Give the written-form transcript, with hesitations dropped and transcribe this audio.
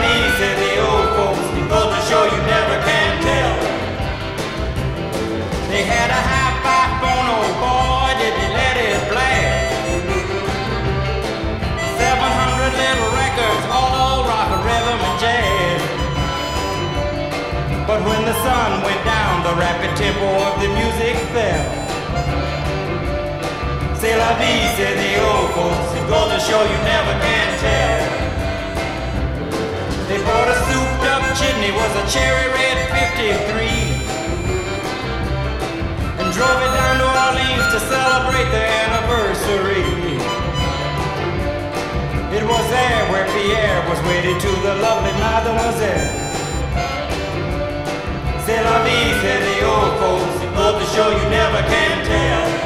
vie, say the old folks. It goes to show you never can tell. They had a high-five phone, oh boy, did they let it blast. 700 little records, all rock, rhythm, and jazz. But when the sun went down, the rapid tempo of the music fell. C'est la vie, say the old folks. It goes to show you never can tell. They bought a souped-up chimney, was a cherry red 53, and drove it down to Orleans to celebrate their anniversary. It was there where Pierre was wedded to the lovely mademoiselle. C'est la vie, say the old folks. It goes to show you never can tell.